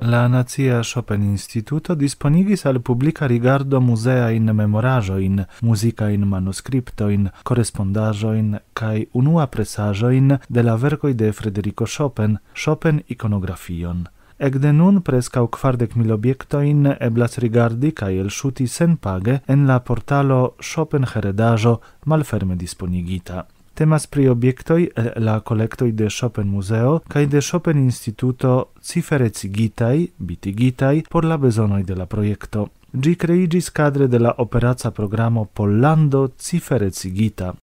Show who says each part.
Speaker 1: La Nacia Chopin Instituto disponigis al publica rigardo museain memoraĵojn, muzikajn manuskriptojn, korespondaĵojn kaj unua presaĵojn de la verkoj de Frederico Chopin, Chopin ikonografion. Ekde nun preskaŭ 40.000 objektojn eblas rigardi kaj elŝuti senpage en la portalo Chopin Heredaĵo malferme disponigita. Temas pri objektoj el la kolektoj de Chopin Museo kaj de Chopin Instituto ciferecigitaj, bitigitaj por la bezonoj de la projekto. Ĝi kreiĝis kadre de la operaca programo Pollando ciferecigita.